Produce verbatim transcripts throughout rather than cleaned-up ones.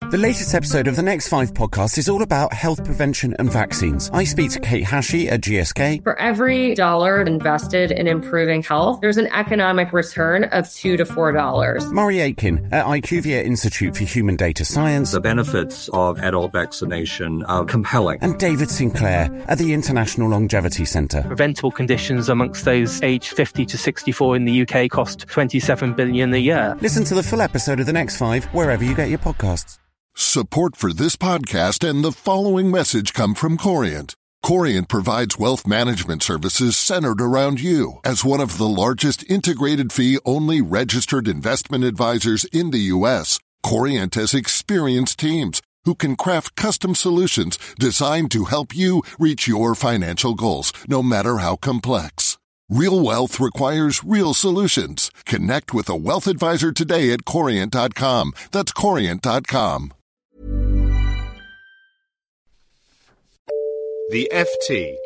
The latest episode of the Next Five podcast is all about health prevention and vaccines. I speak to Kate Hashey at G S K. For every dollar invested in improving health, there's an economic return of two to four dollars. Murray Aitken at IQVIA Institute for Human Data Science. The benefits of adult vaccination are compelling. And David Sinclair at the International Longevity Centre. Preventable conditions amongst those aged fifty to sixty-four in the U K cost twenty-seven billion dollars a year. Listen to the full episode of The Next Five wherever you get your podcasts. Support for this podcast and the following message come from Corient. Corient provides wealth management services centered around you. As one of the largest integrated fee-only registered investment advisors in the U S, Corient has experienced teams who can craft custom solutions designed to help you reach your financial goals, no matter how complex. Real wealth requires real solutions. Connect with a wealth advisor today at corient dot com. That's corient dot com. The F T.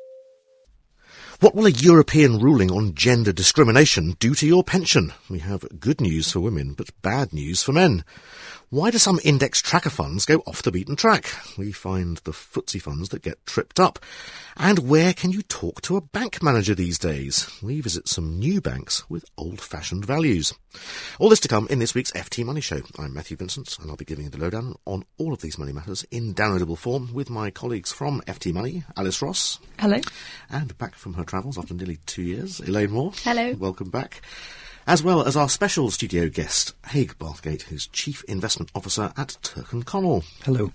What will a European ruling on gender discrimination do to your pension? We have good news for women, but bad news for men. Why do some index tracker funds go off the beaten track? We find the footsie funds that get tripped up. And where can you talk to a bank manager these days? We visit some new banks with old-fashioned values. All this to come in this week's F T Money Show. I'm Matthew Vincent, and I'll be giving you the lowdown on all of these money matters in downloadable form with my colleagues from F T Money, Alice Ross. Hello. And back from her travels after nearly two years, Elaine Moore. Hello. Welcome back. As well as our special studio guest, Haig Bathgate, who's Chief Investment Officer at Turk and Connell. Hello.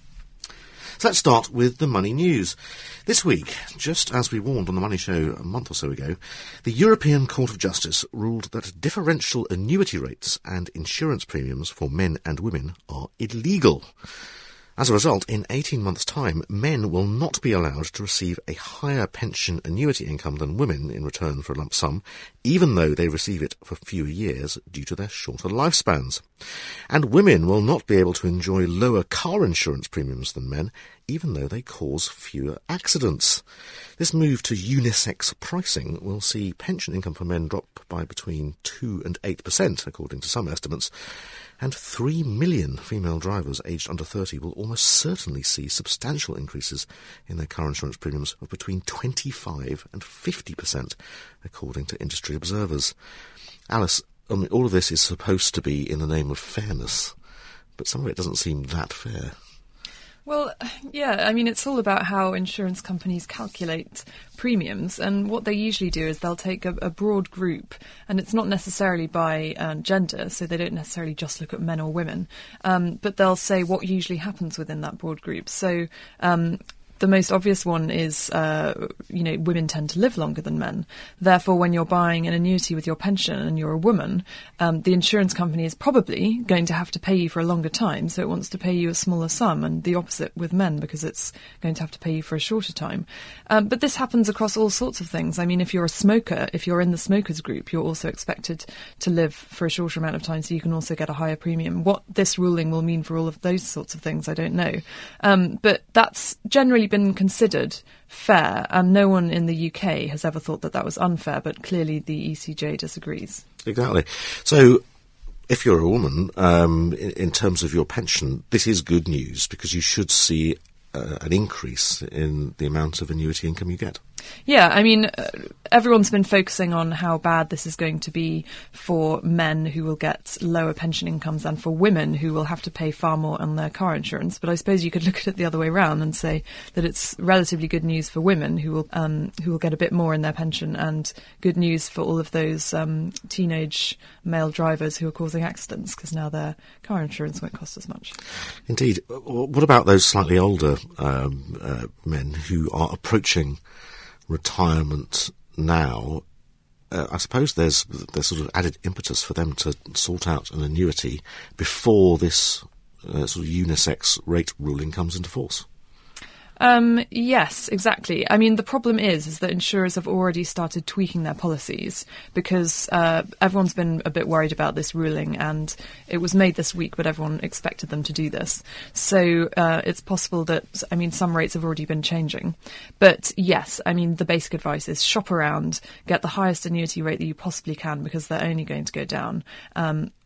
So let's start with the money news. This week, just as we warned on the Money Show a month or so ago, the European Court of Justice ruled that differential annuity rates and insurance premiums for men and women are illegal. As a result, in eighteen months' time, men will not be allowed to receive a higher pension annuity income than women in return for a lump sum, even though they receive it for fewer years due to their shorter lifespans. And women will not be able to enjoy lower car insurance premiums than men, even though they cause fewer accidents. This move to unisex pricing will see pension income for men drop by between two and eight percent, according to some estimates, and three million female drivers aged under thirty will almost certainly see substantial increases in their car insurance premiums of between twenty-five and fifty percent, according to industry observers. Alice, I mean, all of this is supposed to be in the name of fairness, but some of it doesn't seem that fair. Well, yeah, I mean, it's all about how insurance companies calculate premiums, and what they usually do is they'll take a, a broad group, and it's not necessarily by um, gender, so they don't necessarily just look at men or women, um, but they'll say what usually happens within that broad group. So um, the most obvious one is, uh, you know, women tend to live longer than men. Therefore, when you're buying an annuity with your pension and you're a woman, um, the insurance company is probably going to have to pay you for a longer time, so it wants to pay you a smaller sum, and the opposite with men, because it's going to have to pay you for a shorter time. Um, but this happens across all sorts of things. I mean, if you're a smoker, if you're in the smokers group, you're also expected to live for a shorter amount of time, so you can also get a higher premium. What this ruling will mean for all of those sorts of things, I don't know. Um, but that's generally been considered fair, and no one in the U K has ever thought that that was unfair, but clearly the E C J disagrees. Exactly. So if you're a woman, um, in, in terms of your pension, this is good news, because you should see uh, an increase in the amount of annuity income you get. Yeah, I mean, uh, everyone's been focusing on how bad this is going to be for men who will get lower pension incomes and for women who will have to pay far more on their car insurance. But I suppose you could look at it the other way around and say that it's relatively good news for women who will um, who will get a bit more in their pension, and good news for all of those um, teenage male drivers who are causing accidents, because now their car insurance won't cost as much. Indeed. What about those slightly older um, uh, men who are approaching retirement now? uh, I suppose there's there's sort of added impetus for them to sort out an annuity before this uh, sort of unisex rate ruling comes into force. Um, yes, exactly. I mean, the problem is, is that insurers have already started tweaking their policies, because uh, everyone's been a bit worried about this ruling, and it was made this week, but everyone expected them to do this. So uh, it's possible that, I mean, some rates have already been changing. But yes, I mean, the basic advice is shop around, get the highest annuity rate that you possibly can, because they're only going to go down. Um,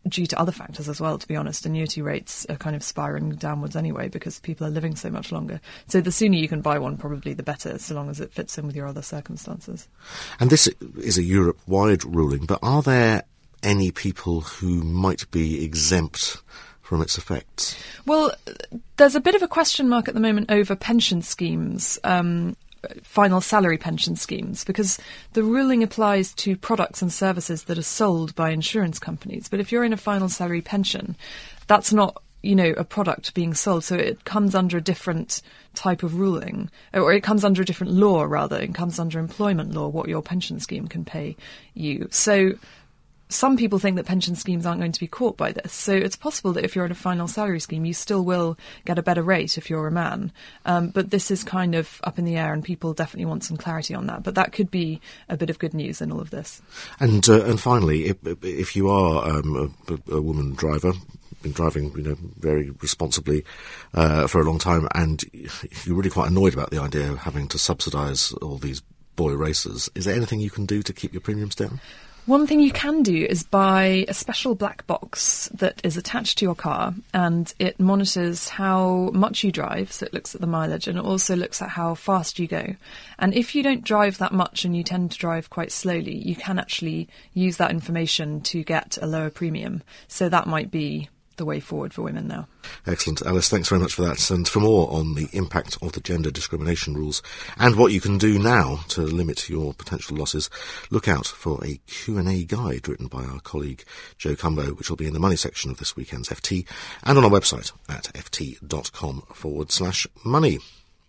due to other factors as well, to be honest. Annuity rates are kind of spiralling downwards anyway because people are living so much longer. So the sooner you can buy one, probably the better, so long as it fits in with your other circumstances. And this is a Europe-wide ruling, but are there any people who might be exempt from its effects? Well, there's a bit of a question mark at the moment over pension schemes, um, final salary pension schemes, because the ruling applies to products and services that are sold by insurance companies. But if you're in a final salary pension, that's not, you know, a product being sold. So it comes under a different type of ruling, or it comes under a different law, rather. It comes under employment law, what your pension scheme can pay you. So some people think that pension schemes aren't going to be caught by this. So it's possible that if you're in a final salary scheme, you still will get a better rate if you're a man. Um, but this is kind of up in the air, and people definitely want some clarity on that. But that could be a bit of good news in all of this. And uh, and finally, if, if you are um, a, a woman driver, been driving, you know, very responsibly uh, for a long time, and you're really quite annoyed about the idea of having to subsidise all these boy racers, is there anything you can do to keep your premiums down? One thing you can do is buy a special black box that is attached to your car, and it monitors how much you drive, so it looks at the mileage, and it also looks at how fast you go. And if you don't drive that much and you tend to drive quite slowly, you can actually use that information to get a lower premium. So that might be the way forward for women now. Excellent. Alice, thanks very much for that. And for more on the impact of the gender discrimination rules and what you can do now to limit your potential losses, look out for a Q and A guide written by our colleague Joe Cumbo, which will be in the money section of this weekend's F T and on our website at ft.com forward slash money.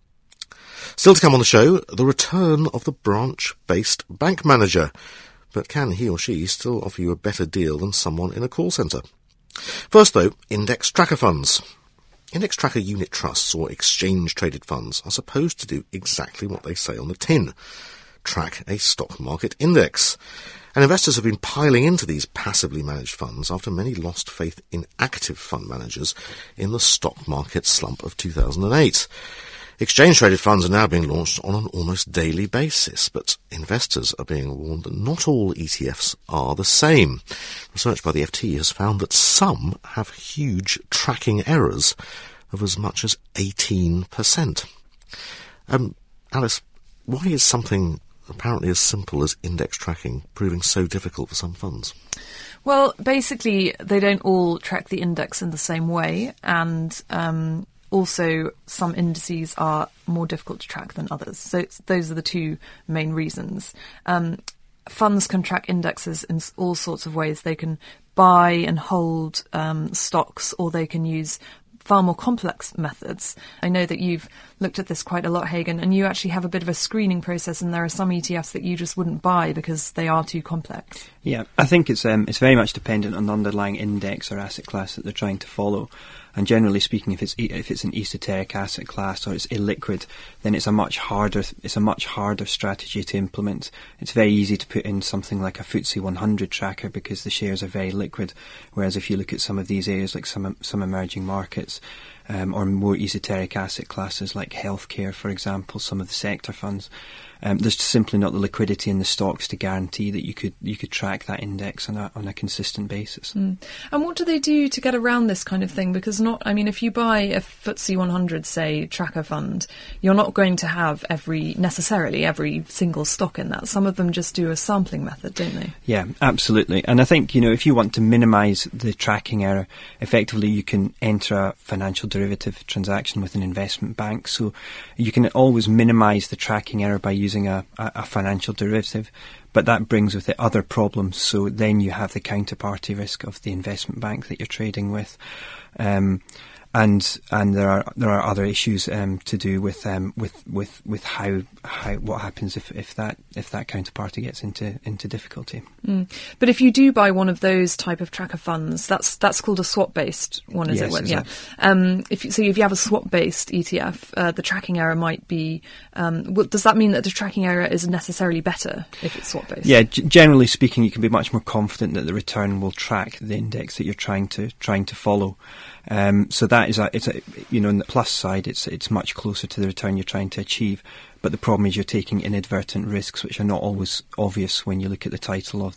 Still to come on the show, the return of the branch-based bank manager. But can he or she still offer you a better deal than someone in a call centre? First, though, index tracker funds. Index tracker unit trusts or exchange-traded funds are supposed to do exactly what they say on the tin: track a stock market index. And investors have been piling into these passively managed funds after many lost faith in active fund managers in the stock market slump of two thousand eight. Exchange-traded funds are now being launched on an almost daily basis, but investors are being warned that not all E T Fs are the same. Research by the F T has found that some have huge tracking errors of as much as eighteen percent. Um, Alice, why is something apparently as simple as index tracking proving so difficult for some funds? Well, basically, they don't all track the index in the same way, and um also, some indices are more difficult to track than others. So it's, those are the two main reasons. Um, funds can track indexes in all sorts of ways. They can buy and hold um, stocks, or they can use far more complex methods. I know that you've looked at this quite a lot, Hagen, and you actually have a bit of a screening process, and there are some E T Fs that you just wouldn't buy because they are too complex. Yeah, I think it's um, it's very much dependent on the underlying index or asset class that they're trying to follow. And generally speaking, if it's if it's an esoteric asset class or it's illiquid, then it's a much harder it's a much harder strategy to implement. It's very easy to put in something like a F T S E one hundred tracker because the shares are very liquid. Whereas if you look at some of these areas, like some some emerging markets, um, or more esoteric asset classes like healthcare, for example, some of the sector funds, Um, there's simply not the liquidity in the stocks to guarantee that you could you could track that index on a on a consistent basis. Mm. And what do they do to get around this kind of thing? Because not, I mean, if you buy a F T S E one hundred, say, tracker fund, you're not going to have every necessarily every single stock in that. Some of them just do a sampling method, don't they? Yeah, absolutely. And I think, you know, if you want to minimise the tracking error, effectively you can enter a financial derivative transaction with an investment bank. So you can always minimise the tracking error by using using a, a financial derivative, but that brings with it other problems. So then you have the counterparty risk of the investment bank that you're trading with, um, and and there are there are other issues um, to do with um, with with with how how what happens if, if that if that counterparty gets into into difficulty. Mm. But if you do buy one of those type of tracker funds, that's that's called a swap based one, is yes, it? Exactly. Yeah. Um, if you, so, if you have a swap based E T F, uh, the tracking error might be. Um, well, does that mean that the tracking error is necessarily better if it's swap based? Yeah. G- generally speaking, you can be much more confident that the return will track the index that you're trying to trying to follow. Um, so that is a, it's a, you know, on the plus side, it's it's much closer to the return you're trying to achieve. But the problem is you're taking inadvertent risks, which are not always obvious when you look at the title of the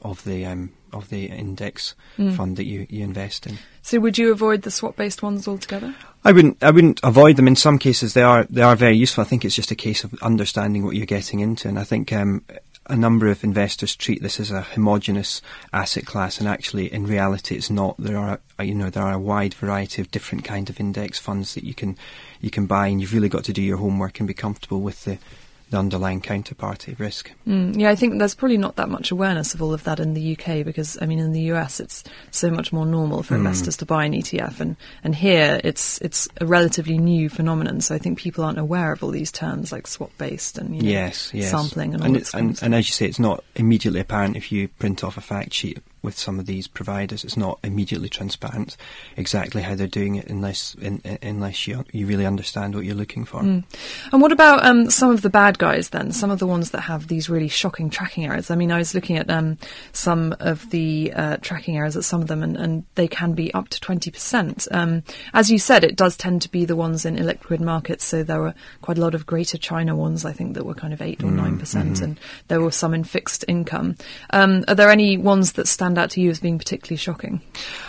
of the um, of the index Mm. fund that you, you invest in. So would you avoid the swap-based ones altogether? I wouldn't. I wouldn't avoid them. In some cases, they are they are very useful. I think it's just a case of understanding what you're getting into, and I think um, a number of investors treat this as a homogenous asset class, and actually, in reality, it's not. There are you know there are a wide variety of different kind of index funds that you can you can buy, and you've really got to do your homework and be comfortable with the. the underlying counterparty risk. Mm, yeah, I think there's probably not that much awareness of all of that in the U K because, I mean, in the U S it's so much more normal for Mm. investors to buy an E T F, and, and here it's it's a relatively new phenomenon, so I think people aren't aware of all these terms like swap-based and you know, Yes, yes. sampling and all and, that it, and, stuff. and as you say, it's not immediately apparent if you print off a fact sheet with some of these providers. It's not immediately transparent exactly how they're doing it unless in, in, unless you you really understand what you're looking for. Mm. And what about um, some of the bad guys then? Some of the ones that have these really shocking tracking errors. I mean, I was looking at um, some of the uh, tracking errors at some of them, and, and they can be up to twenty percent. Um, as you said, it does tend to be the ones in illiquid markets, so there were quite a lot of Greater China ones, I think, that were kind of eight or nine percent, mm-hmm. and there were some in fixed income. Um, are there any ones that stand out to you as being particularly shocking?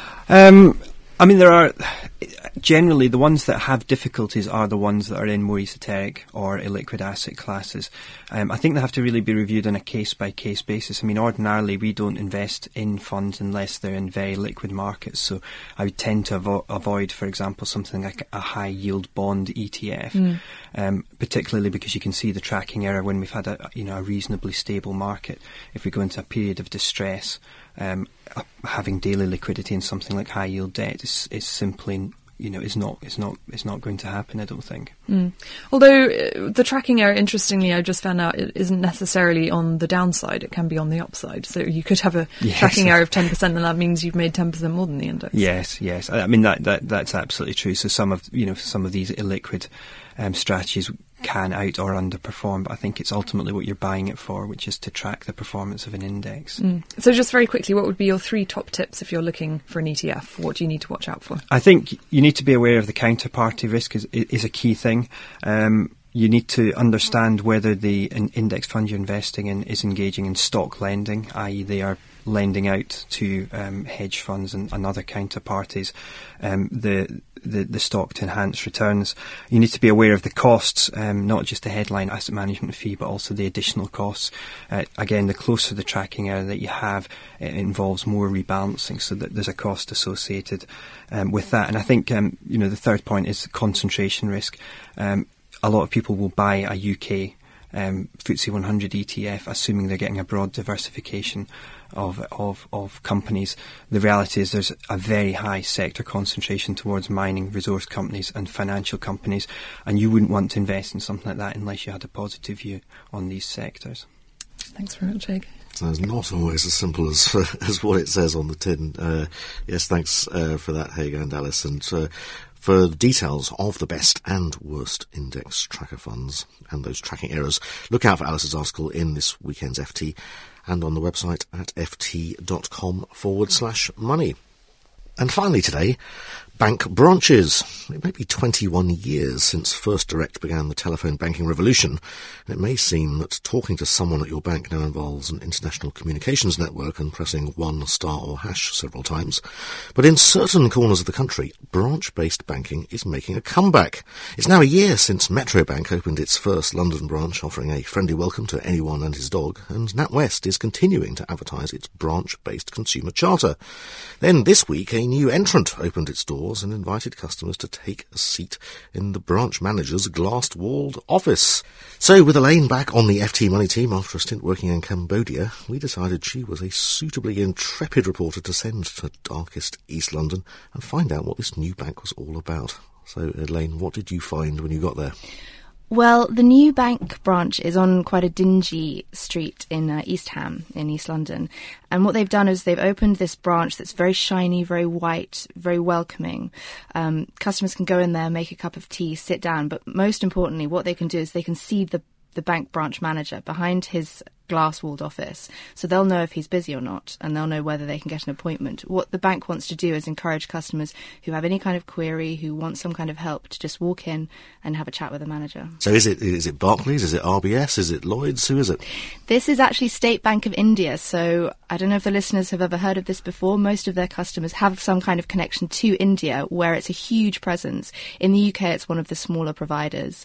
Um, I mean, there are generally the ones that have difficulties are the ones that are in more esoteric or illiquid asset classes. Um, I think they have to really be reviewed on a case-by-case basis. I mean, ordinarily we don't invest in funds unless they're in very liquid markets. So I would tend to avo- avoid, for example, something like a high-yield bond E T F, Mm. um, particularly because you can see the tracking error when we've had a you know a reasonably stable market. If we go into a period of distress, um, uh, having daily liquidity in something like high-yield debt is is simply you know, is not, it's not, it's not going to happen, I don't think. Mm. Although uh, the tracking error, interestingly, I just found out it isn't necessarily on the downside; it can be on the upside. So you could have a Yes. tracking error of ten percent, and that means you've made ten percent more than the index. Yes, yes. I I mean that, that that's absolutely true. So some of you know some of these illiquid um, strategies can out or underperform, but I think it's ultimately what you're buying it for, which is to track the performance of an index. Mm. So just very quickly, what would be your three top tips if you're looking for an E T F? What do you need to watch out for? I think you need to be aware of the counterparty risk is, is a key thing. Um, you need to understand whether the in- index fund you're investing in is engaging in stock lending, that is they are lending out to um, hedge funds and, and other counterparties um, the, the the stock to enhance returns. You need to be aware of the costs, um, not just the headline asset management fee, but also the additional costs. Uh, again, the closer the tracking error that you have, it involves more rebalancing, so that there's a cost associated um, with that. And I think um, you know the third point is concentration risk. Um, a lot of people will buy a U K um, F T S E one hundred E T F, assuming they're getting a broad diversification of of of companies. The reality is there's a very high sector concentration towards mining, resource companies and financial companies, and you wouldn't want to invest in something like that unless you had a positive view on these sectors. Thanks very much, Jake. So it's not always as simple as as what it says on the tin. Uh, yes, thanks uh, for that, Haig and Alice. And uh, for the details of the best and worst index tracker funds and those tracking errors, look out for Alice's article in this weekend's F T and on the website at ft.com forward slash money. And finally today, bank branches. It may be twenty-one years since First Direct began the telephone banking revolution, and it may seem that talking to someone at your bank now involves an international communications network and pressing one star or hash several times. But in certain corners of the country, branch-based banking is making a comeback. It's now a year since Metro Bank opened its first London branch, offering a friendly welcome to anyone and his dog, and NatWest is continuing to advertise its branch-based consumer charter. Then this week, a new entrant opened its doors and invited customers to take a seat in the branch manager's glass-walled office. So, with Elaine back on the F T Money team after a stint working in Cambodia, we decided she was a suitably intrepid reporter to send to darkest East London and find out what this new bank was all about. So, Elaine, what did you find when you got there? Well, the new bank branch is on quite a dingy street in uh, East Ham, in East London. And what they've done is they've opened this branch that's very shiny, very white, very welcoming. Um, customers can go in there, make a cup of tea, sit down. But most importantly, what they can do is they can see the, the bank branch manager. Behind his glass-walled office. So they'll know if he's busy or not, and they'll know whether they can get an appointment. What the bank wants to do is encourage customers who have any kind of query, who want some kind of help, to just walk in and have a chat with a manager. So is it is it Barclays? Is it R B S? Is it Lloyds? Who is it? This is actually State Bank of India. So I don't know if the listeners have ever heard of this before. Most of their customers have some kind of connection to India, where it's a huge presence. In the U K, it's one of the smaller providers.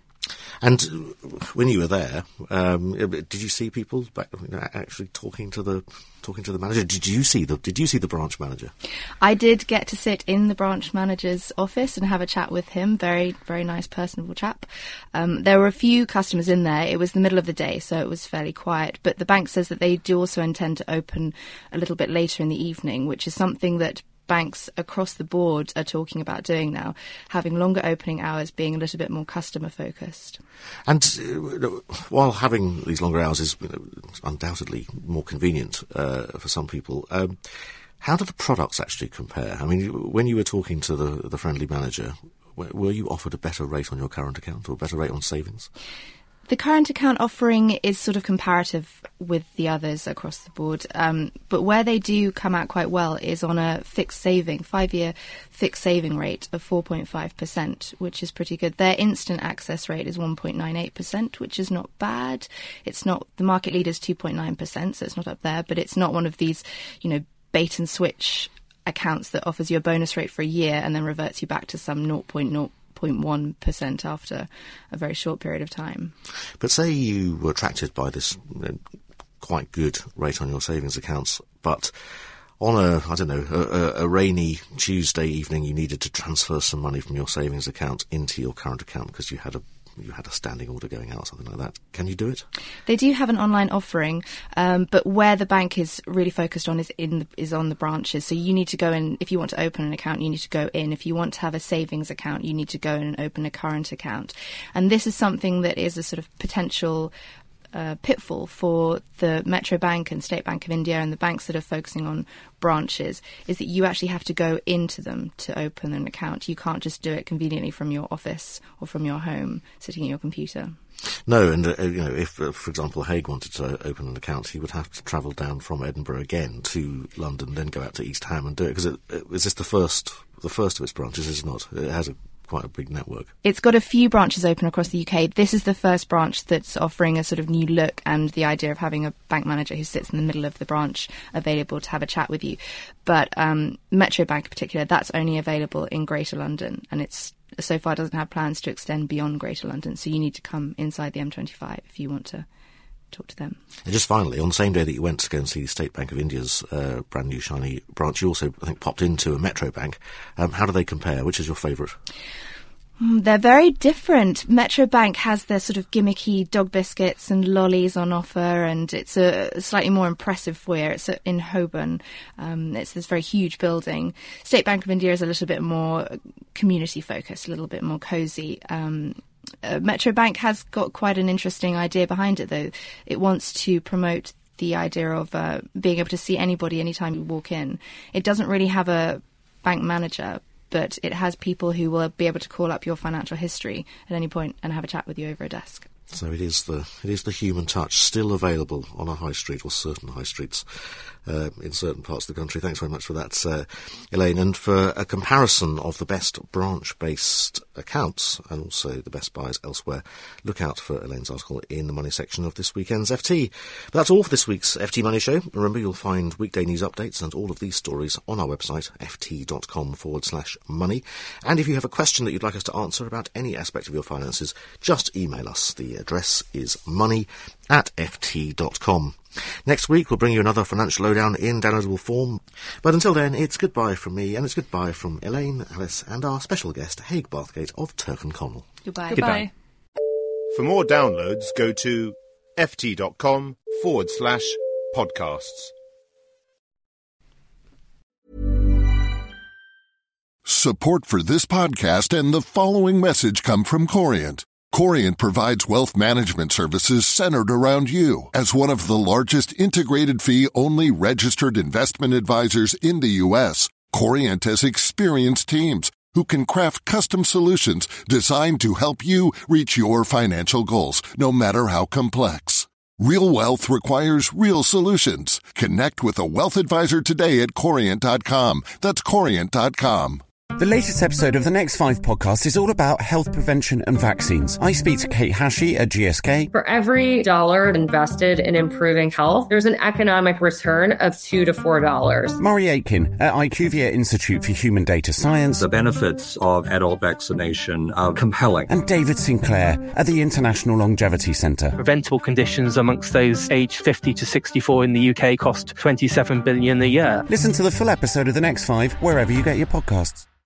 And when you were there, um, did you see people back, you know, actually talking to the talking to the manager? Did you see the Did you see the branch manager? I did get to sit in the branch manager's office and have a chat with him. Very, very nice, personable chap. Um, there were a few customers in there. It was the middle of the day, so it was fairly quiet. But the bank says that they do also intend to open a little bit later in the evening, which is something that banks across the board are talking about doing now, having longer opening hours, being a little bit more customer focused. And uh, while having these longer hours is, you know, undoubtedly more convenient uh, for some people, um, how do the products actually compare? I mean, when you were talking to the, the friendly manager, were you offered a better rate on your current account or a better rate on savings? The current account offering is sort of comparative with the others across the board, um, but where they do come out quite well is on a fixed saving, five-year fixed saving rate of four point five percent, which is pretty good. Their instant access rate is one point nine eight percent, which is not bad. It's not, the market leader is two point nine percent, so it's not up there, but it's not one of these, you know, bait and switch accounts that offers you a bonus rate for a year and then reverts you back to some zero point zero zero point one percent after a very short period of time. But say you were attracted by this, you know, quite good rate on your savings accounts, but on a, I don't know, a, a rainy Tuesday evening you needed to transfer some money from your savings account into your current account because you had a you had a standing order going out, something like that. Can you do it? They do have an online offering, um, but where the bank is really focused on is in the, is on the branches. So you need to go in, if you want to open an account, you need to go in. If you want to have a savings account, you need to go in and open a current account. And this is something that is a sort of potential Uh, pitfall for the Metro Bank and State Bank of India and the banks that are focusing on branches, is that you actually have to go into them to open an account. You can't just do it conveniently from your office or from your home, sitting at your computer. No, and uh, you know, if, uh, for example, Haig wanted to open an account, he would have to travel down from Edinburgh again to London, then go out to East Ham and do it. Because it, it, is this the first, the first of its branches? Is it not? It has a quite a big network. It's got a few branches open across the U K. This is the first branch that's offering a sort of new look and the idea of having a bank manager who sits in the middle of the branch available to have a chat with you. But um, Metro Bank in particular, that's only available in Greater London, and it's so far doesn't have plans to extend beyond Greater London. So you need to come inside the M twenty-five if you want to talk to them. And just finally, on the same day that you went to go and see State Bank of India's uh, brand new shiny branch, you also, I think, popped into a Metro Bank. Um, how do they compare? Which is your favourite? Mm, they're very different. Metro Bank has their sort of gimmicky dog biscuits and lollies on offer, and it's a slightly more impressive foyer. It's in Holborn. Um, it's this very huge building. State Bank of India is a little bit more community focused, a little bit more cosy. Um, Uh, Metro Bank has got quite an interesting idea behind it, though. It wants to promote the idea of uh, being able to see anybody anytime you walk in. It doesn't really have a bank manager, but it has people who will be able to call up your financial history at any point and have a chat with you over a desk. So it is the it is the human touch, still available on a high street, or certain high streets uh, in certain parts of the country. Thanks very much for that, uh, Elaine. And for a comparison of the best branch-based accounts and also the best buys elsewhere, look out for Elaine's article in the money section of this weekend's F T. But that's all for this week's F T Money Show. Remember, you'll find weekday news updates and all of these stories on our website, ft.com forward slash money. And if you have a question that you'd like us to answer about any aspect of your finances, just email us. The address is money at ft dot com. Next week we'll bring you another financial lowdown in downloadable form. But until then, it's goodbye from me, and it's goodbye from Elaine, Alice, and our special guest, Haig Bathgate of Turk and Connell. Goodbye. Goodbye. For more downloads, go to ft.com forward slash podcasts. Support for this podcast and the following message come from Corient. Corient provides wealth management services centered around you. As one of the largest integrated fee-only registered investment advisors in the U S, Corient has experienced teams who can craft custom solutions designed to help you reach your financial goals, no matter how complex. Real wealth requires real solutions. Connect with a wealth advisor today at Corient dot com. That's Corient dot com. The latest episode of the Next Five podcast is all about health prevention and vaccines. I speak to Kate Hashey at G S K. For every dollar invested in improving health, there's an economic return of two to four dollars. Murray Aitken at IQVIA Institute for Human Data Science. The benefits of adult vaccination are compelling. And David Sinclair at the International Longevity Centre. Preventable conditions amongst those aged fifty to sixty-four in the U K cost twenty-seven billion dollars a year. Listen to the full episode of the Next Five wherever you get your podcasts.